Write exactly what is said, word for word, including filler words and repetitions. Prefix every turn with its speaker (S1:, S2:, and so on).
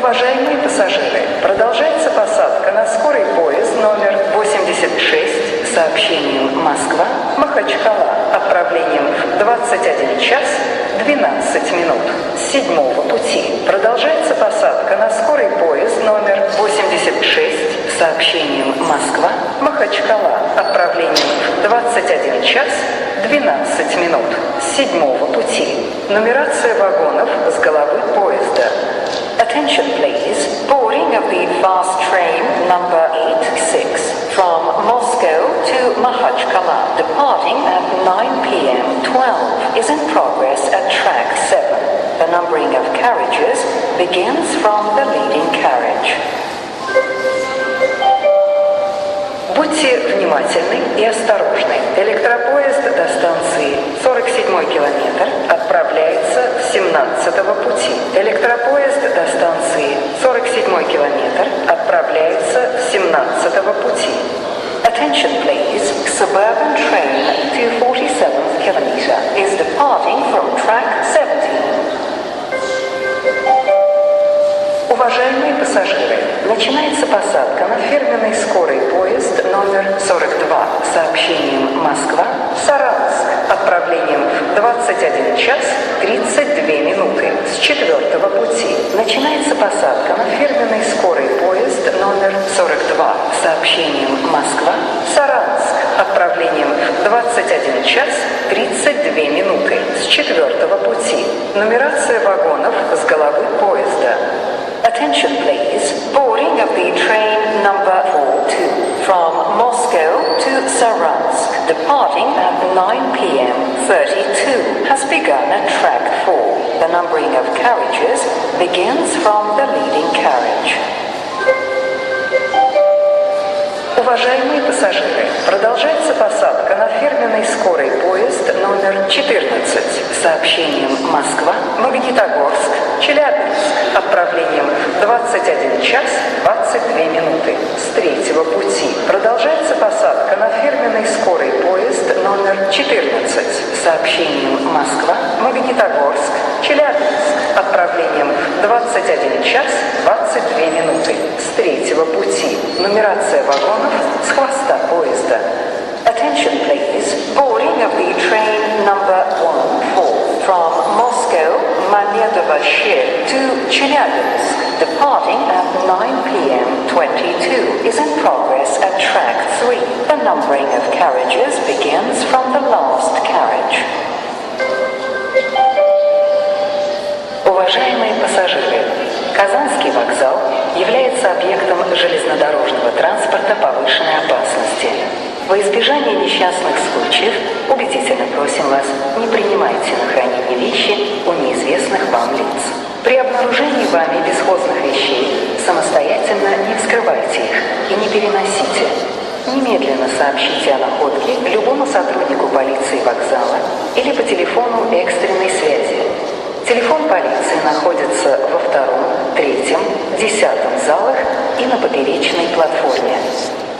S1: Уважаемые пассажиры, продолжается посадка на скорый поезд номер восемьдесят шесть с сообщением Москва-Махачкала отправлением в двадцать один час двенадцать минут с седьмого пути. Продолжается посадка на скорый поезд номер восемьдесят шесть с сообщением Москва-Махачкала отправлением в двадцать один час двенадцать минут с седьмого пути. Нумерация вагонов с головы поезда. Attention please, boarding of the fast train number eighty-six from Moscow to Makhachkala, departing at nine p m twelve, is in progress at track seven. The numbering of carriages begins from the leading carriage. Будьте внимательны и осторожны. Электропоезд до станции сорок седьмой километр отправляется с семнадцатого пути. Электропоезд до станции сорок седьмой километр отправляется с семнадцатого пути. Attention please, suburban train to forty-seventh kilometer is departing from track seventeen. Уважаемые пассажиры, начинается посадка на фирменный скорый поезд номер сорок два с сообщением Москва-Саранск отправлением в двадцать один час тридцать две минуты с четвертого пути. Начинается посадка на фирменный скорый поезд номер сорок два с сообщением Москва-Саранск отправлением в двадцать один час тридцать две минуты с четвертого пути. Нумерация вагонов с головы поезда. Attention please, boarding of the train number forty-two from Moscow to Saransk, departing at nine p m thirty-two, has begun at track four. The numbering of carriages begins from the leading carriage. Уважаемые пассажиры, продолжается посадка на фирменный скорый поезд номер четырнадцать с сообщением Москва-Магнитогорск, Челябинск отправлением в двадцать один час двадцать две минуты с третьего пути. Продолжается посадка на фирменный скорый поезд номер четырнадцать с сообщением Москва-Магнитогорск, Челябинск отправлением в двадцать один час двадцать две минуты с третьего пути. Нумерация вагонов с хвоста поезда. Attention please, boarding of the train number one four from Moscow, Manedovo-Shir to Chelyabinsk, departing at nine p m twenty-two, is in progress at track three. The numbering of carriages begins from the last carriage. Уважаемые пассажиры, Казанский вокзал является объектом железнодорожного транспорта повышенной опасности. Во избежание несчастных случаев убедительно просим вас, не принимайте на хранение вещи у неизвестных вам лиц. При обнаружении вами бесхозных вещей самостоятельно не вскрывайте их и не переносите. Немедленно сообщите о находке любому сотруднику полиции вокзала или по телефону экстренной связи. Телефон полиции находится во втором, третьем, десятом залах и на поперечной платформе.